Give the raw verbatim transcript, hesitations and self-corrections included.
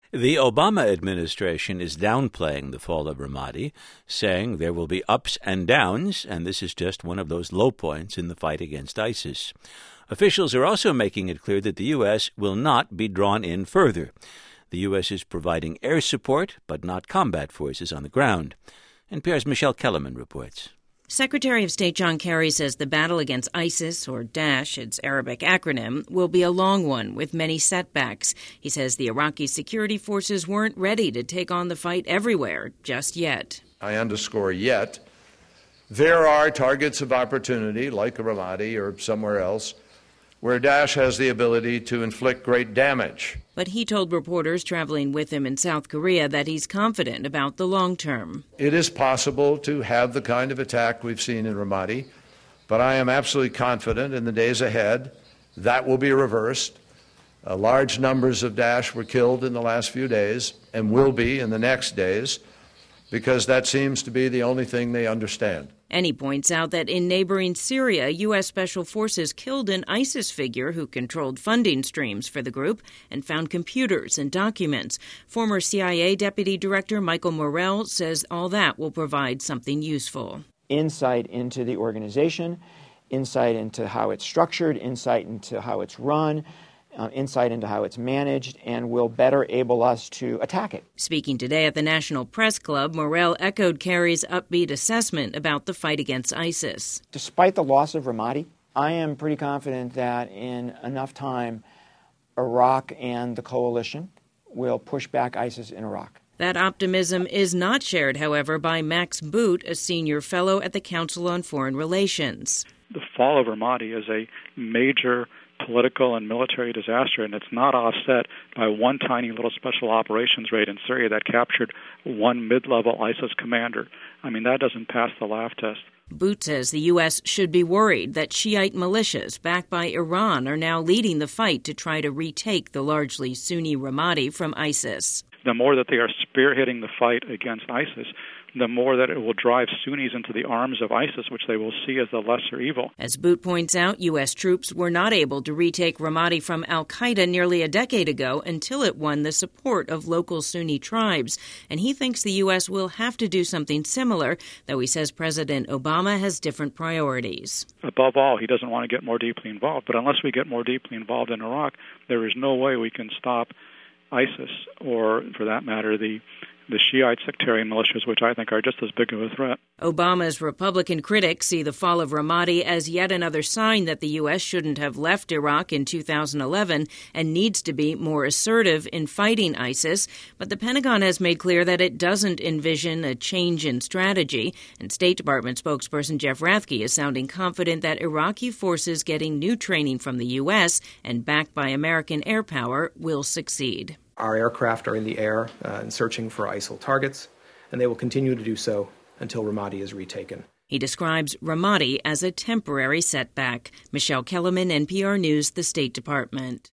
The Obama administration is downplaying the fall of Ramadi, saying there will be ups and downs, and this is just one of those low points in the fight against ISIS. Officials are also making it clear that the U S will not be drawn in further. The U S is providing air support, but not combat forces on the ground. N P R's Michelle Kellerman reports. Secretary of State John Kerry says the battle against ISIS, or Daesh, its Arabic acronym, will be a long one with many setbacks. He says the Iraqi security forces weren't ready to take on the fight everywhere just yet. I underscore yet. There are targets of opportunity, like Ramadi or somewhere else, where Daesh has the ability to inflict great damage. But he told reporters traveling with him in South Korea that he's confident about the long term. It is possible to have the kind of attack we've seen in Ramadi, but I am absolutely confident in the days ahead that will be reversed. Uh, large numbers of Daesh were killed in the last few days and will be in the next days, because that seems to be the only thing they understand. And he points out that in neighboring Syria, U S. Special Forces killed an ISIS figure who controlled funding streams for the group and found computers and documents. Former C I A Deputy Director Michael Morell says all that will provide something useful. Insight into the organization, insight into how it's structured, insight into how it's run, Uh, insight into how it's managed, and will better able us to attack it. Speaking today at the National Press Club, Morell echoed Kerry's upbeat assessment about the fight against ISIS. Despite the loss of Ramadi, I am pretty confident that in enough time, Iraq and the coalition will push back ISIS in Iraq. That optimism is not shared, however, by Max Boot, a senior fellow at the Council on Foreign Relations. The fall of Ramadi is a major political and military disaster, and it's not offset by one tiny little special operations raid in Syria that captured one mid-level ISIS commander. I mean, that doesn't pass the laugh test. Boot says the U S should be worried that Shiite militias backed by Iran are now leading the fight to try to retake the largely Sunni Ramadi from ISIS. The more that they are spearheading the fight against ISIS, the more that it will drive Sunnis into the arms of ISIS, which they will see as the lesser evil. As Boot points out, U S troops were not able to retake Ramadi from al-Qaeda nearly a decade ago until it won the support of local Sunni tribes. And he thinks the U S will have to do something similar, though he says President Obama has different priorities. Above all, he doesn't want to get more deeply involved. But unless we get more deeply involved in Iraq, there is no way we can stop ISIS, or, for that matter, the the Shiite sectarian militias, which I think are just as big of a threat. Obama's Republican critics see the fall of Ramadi as yet another sign that the U S shouldn't have left Iraq in two thousand eleven and needs to be more assertive in fighting ISIS. But the Pentagon has made clear that it doesn't envision a change in strategy. And State Department spokesperson Jeff Rathke is sounding confident that Iraqi forces getting new training from the U S and backed by American air power will succeed. Our aircraft are in the air uh, and searching for ISIL targets, and they will continue to do so until Ramadi is retaken. He describes Ramadi as a temporary setback. Michelle Kellerman, N P R News, the State Department.